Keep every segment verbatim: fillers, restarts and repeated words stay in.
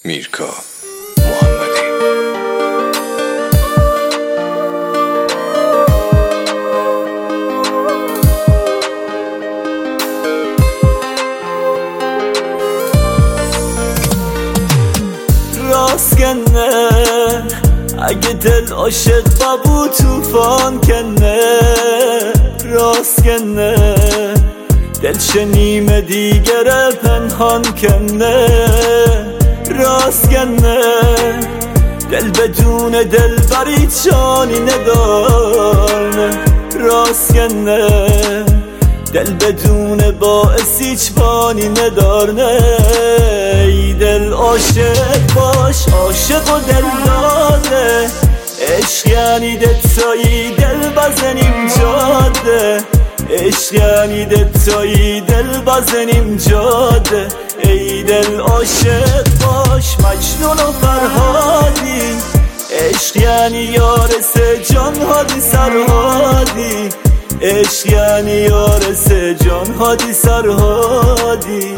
میرکا محمدی. راست کنه اگه دل عاشق بابو توفان کنه، راست کنه دل شنیم دیگره پنهان کنه، راست کنه دل بدون دل بری جانی ندارنه، راست کنه دل بدون باعث هیچ بانی ندارنه. ای دل عاشق باش، عاشق و دل داده، عشق یعنی دتایی دل بزنیم جاده، عشق یعنی دتایی دل بزنیم جاده. ای دل عاشق باش مجنون و فرهادی، عشق یعنی یارس جان هادی سرهادی، عشق یعنی یارس جان هادی سرهادی.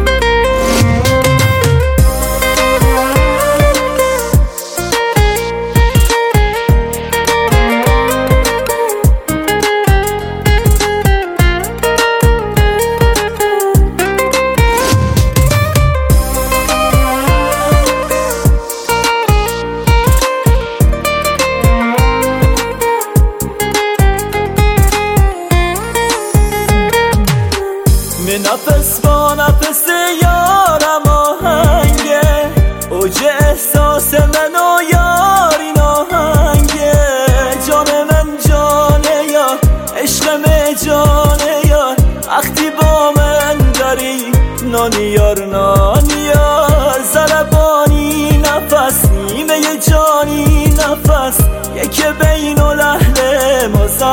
نفس با نفس یارم آهنگه، اوج احساس من و یاری ناهنگه، جان من جانه یا عشقم جانه یا وقتی با من داری نانی یار نانی یار، زربانی نفس نیمه جانی نفس یک بین و لحله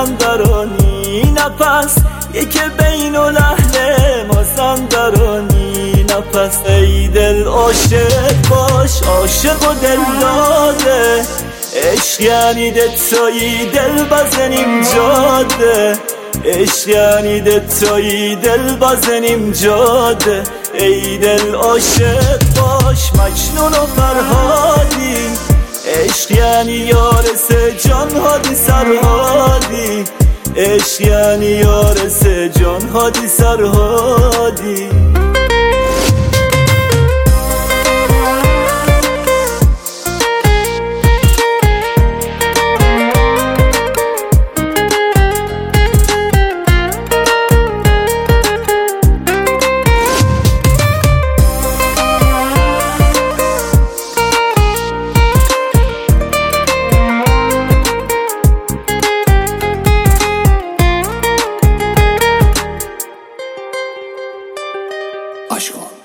مازندرانی نفس، یک بین و لحله مازندرانی نفس. ای دل عاشق باش، عاشق و دل داده، عشق یعنی دتایی دل بزنیم جاده، عشق یعنی دتایی دل بزنیم جاده. ای دل عاشق باش مجنون و فرهادی، عشق یعنی یارس جان هادی سرهادی، عشق یعنی یارس جان هادی سرهادی. عشق